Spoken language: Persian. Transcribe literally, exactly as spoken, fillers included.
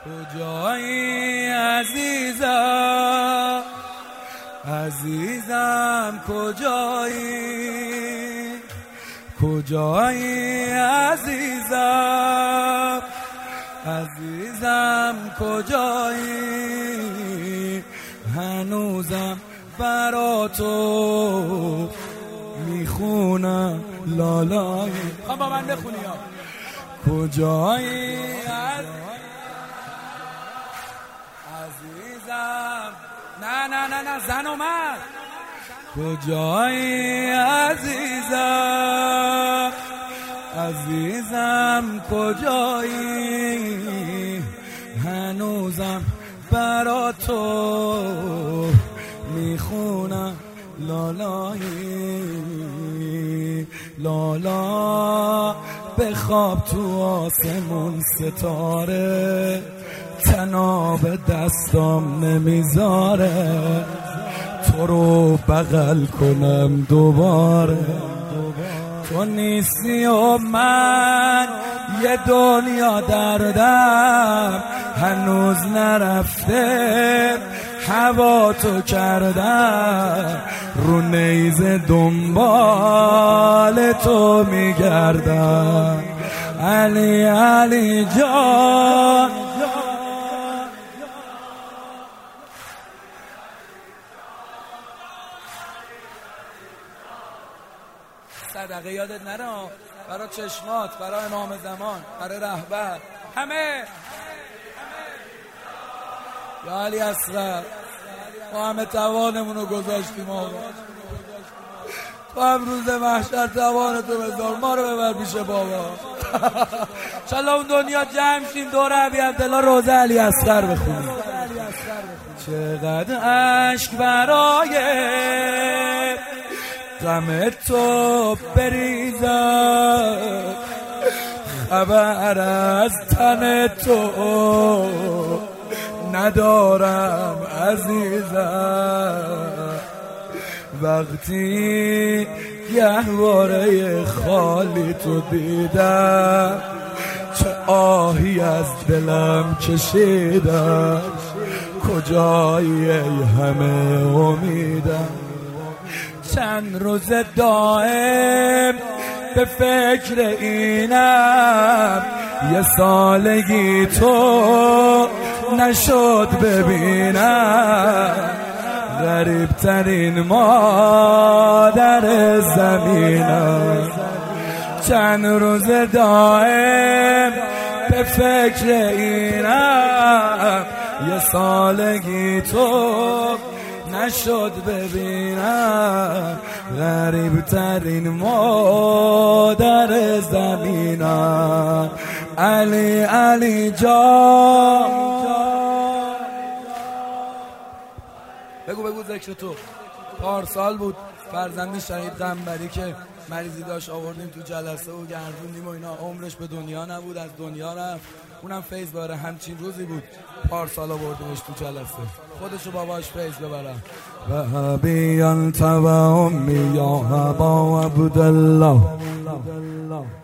کجایی عزیزم عزیزم کجایی کجایی عزیزم عزیزم کجایی هنوزم برا تو میخونم لالایی خواهم با من بخونی ها کجایی عزیزم نه نه نه نه زن اومد کجایی عزیزم عزیزم کجایی هنوزم برا تو میخونم لالایی لالا بخواب تو آسمون ستاره تناب دستام نمیذاره تو رو بغل کنم دوباره تو نیستی و من یه دنیا دردم هنوز نرفته هوا تو کردم رو نیزه دنبال تو میگردم علی علی جان صدقه یادت نره برای چشمات برای امام زمان برای رهبر همه یا علی اصغر ما همه توانمون رو گذاشتیم آقا تو هم روز محشر توان تو بذار ما رو ببر پیش بابا انشالله اون دنیا جمع شیم دور ابی عبدالله روزه علی اصغر بخونیم چقدر عشق برای غم تو بریزم خبر از تن تو ندارم عزیزم وقتی گهواره خالی تو دیدم چه آهی از دلم کشیدم کجایی ای همه امیدم چند روز دائم به فکر اینم یه سالگی تو نشد ببینم غریب ترین مادر زمینم چند روز دائم به فکر اینم یه سالگی تو نشد ببینم غریب ترین مادر زمینم علی علی جان بگو بگو ذکر تو پارسال بود فرزند شهید قنبری که مریضی داشت آوردیم تو جلسه و گردوندیم و اینا عمرش به دنیا نبود از دنیا رفت اونم فیض باره همچین روزی بود پارسال آوردیمش تو جلسه خودشو باباش فیض ببرم و بیان تبا امی یا ابا عبدالله